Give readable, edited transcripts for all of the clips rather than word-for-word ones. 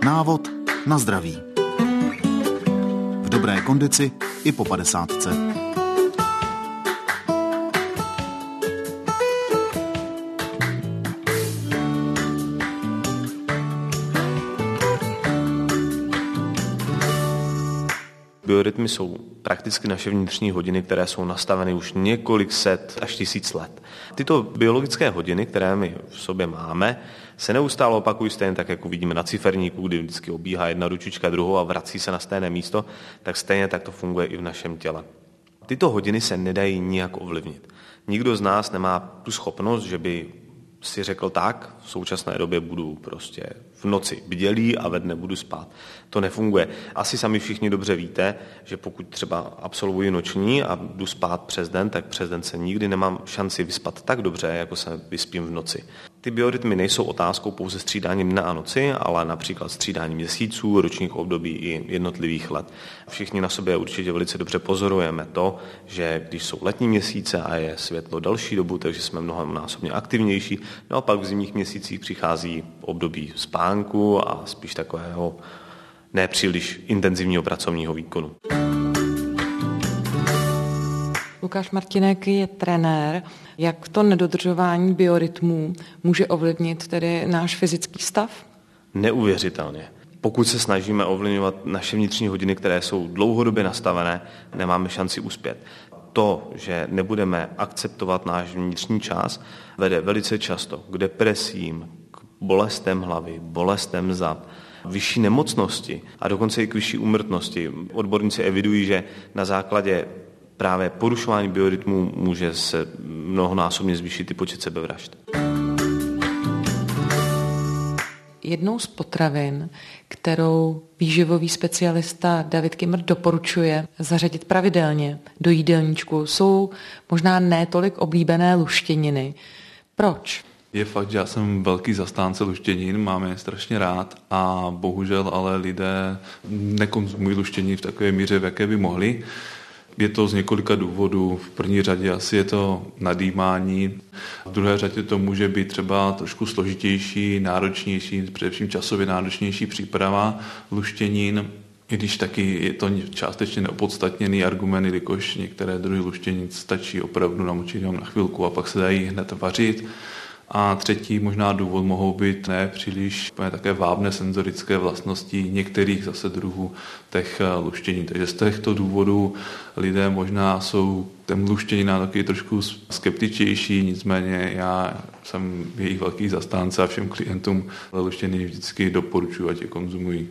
Návod na zdraví. V dobré kondici i po 50. Biorytmy jsou prakticky naše vnitřní hodiny, které jsou nastaveny už několik set až tisíc let. Tyto biologické hodiny, které my v sobě máme, se neustále opakují stejně tak, jako vidíme na ciferníku, kdy vždycky obíhá jedna ručička druhou a vrací se na stejné místo, tak stejně tak to funguje i v našem těle. Tyto hodiny se nedají nijak ovlivnit. Nikdo z nás nemá tu schopnost, že by si řekl tak, v současné době budu prostě v noci bdělý a ve dne budu spát. To nefunguje. Asi sami všichni dobře víte, že pokud třeba absolvuji noční a jdu spát přes den, tak přes den se nikdy nemám šanci vyspat tak dobře, jako se vyspím v noci. Ty biorytmy nejsou otázkou pouze střídání dne a noci, ale například střídání měsíců, ročních období i jednotlivých let. Všichni na sobě určitě velice dobře pozorujeme to, že když jsou letní měsíce a je světlo další dobu, takže jsme mnohonásobně aktivnější, no a pak v zimních měsících přichází období spánku a spíš takového nepříliš intenzivního pracovního výkonu. Lukáš Martinek je trenér. Jak to nedodržování biorytmů může ovlivnit tedy náš fyzický stav? Neuvěřitelně. Pokud se snažíme ovlivňovat naše vnitřní hodiny, které jsou dlouhodobě nastavené, nemáme šanci uspět. To, že nebudeme akceptovat náš vnitřní čas, vede velice často k depresím, k bolestem hlavy, bolestem zad, vyšší nemocnosti a dokonce i k vyšší úmrtnosti. Odborníci evidují, že na základě právě porušování biorytmů může se mnohonásobně zvýšit i počet sebevražd. Jednou z potravin, kterou výživový specialista David Kimr doporučuje zařadit pravidelně do jídelníčku, jsou možná ne tolik oblíbené luštěniny. Proč? Je fakt, že já jsem velký zastánce luštěnin, mám je strašně rád a bohužel ale lidé nekonzumují luštěniny v takové míře, v jaké by mohli. Je to z několika důvodů. V první řadě asi je to nadýmání, v druhé řadě to může být třeba trošku složitější, náročnější, především časově náročnější příprava luštěnin, i když taky je to částečně neopodstatněný argument, jelikož některé druhy luštěnin stačí opravdu namočit jenom na chvilku a pak se dají hned vařit. A třetí možná důvod mohou být nepříliš také vábné senzorické vlastnosti některých zase druhů těch luštěnin. Takže z těchto důvodů lidé možná jsou těm luštěninám taky trošku skeptičtější, nicméně já jsem jejich velký zastánce a všem klientům luštěniny vždycky doporučuji, ať je konzumují.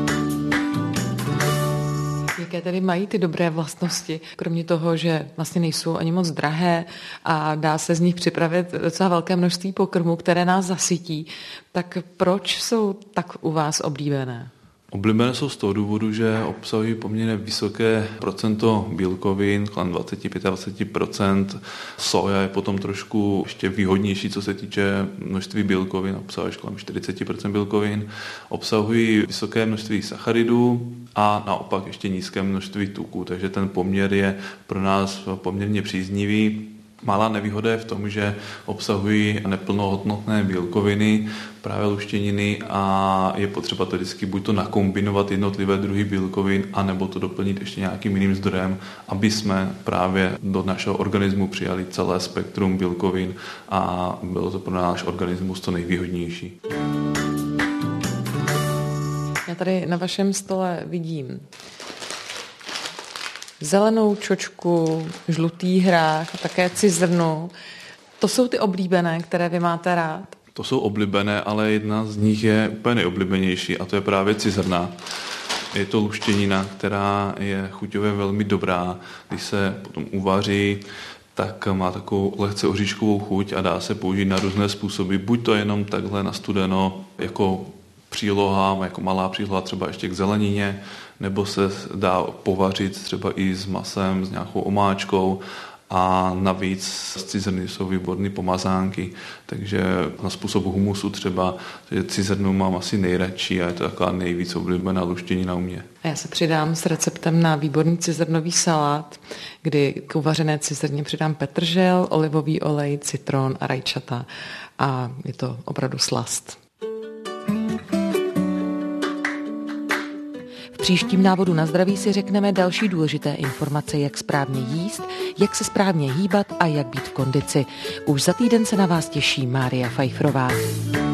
Jaké tedy mají ty dobré vlastnosti, kromě toho, že vlastně nejsou ani moc drahé a dá se z nich připravit docela velké množství pokrmů, které nás zasytí, tak proč jsou tak u vás oblíbené? Oblíbené jsou z toho důvodu, že obsahují poměrně vysoké procento bílkovin, kolem 25-20%. Soja je potom trošku ještě výhodnější, co se týče množství bílkovin, obsahuje kolem 40% bílkovin. Obsahují vysoké množství sacharidů a naopak ještě nízké množství tuků, takže ten poměr je pro nás poměrně příznivý. Malá nevýhoda je v tom, že obsahují neplnohodnotné bílkoviny, právě luštěniny a je potřeba to vždycky buď to nakombinovat jednotlivé druhy bílkovin, anebo to doplnit ještě nějakým jiným zdrojem, aby jsme právě do našeho organismu přijali celé spektrum bílkovin a bylo to pro náš organismus to nejvýhodnější. Já tady na vašem stole vidím zelenou čočku, žlutý hrách a také cizrnu. To jsou ty oblíbené, které vy máte rád? To jsou oblíbené, ale jedna z nich je úplně nejoblíbenější a to je právě cizrna. Je to luštěnina, která je chuťově velmi dobrá. Když se potom uvaří, tak má takovou lehce oříškovou chuť a dá se použít na různé způsoby. Buď to jenom takhle nastudeno jako příloha, jako malá příloha třeba ještě k zelenině, nebo se dá povařit třeba i s masem, s nějakou omáčkou a navíc cizrny jsou výborné pomazánky, takže na způsob humusu třeba cizrnu mám asi nejradši a je to taková nejvíc oblíbená luštěnina u mě. A já se přidám s receptem na výborný cizrnový salát, kdy k uvařené cizrně přidám petržel, olivový olej, citron a rajčata a je to opravdu slast. V příštím návodu na zdraví si řekneme další důležité informace, jak správně jíst, jak se správně hýbat a jak být v kondici. Už za týden se na vás těší Mária Fajfrová.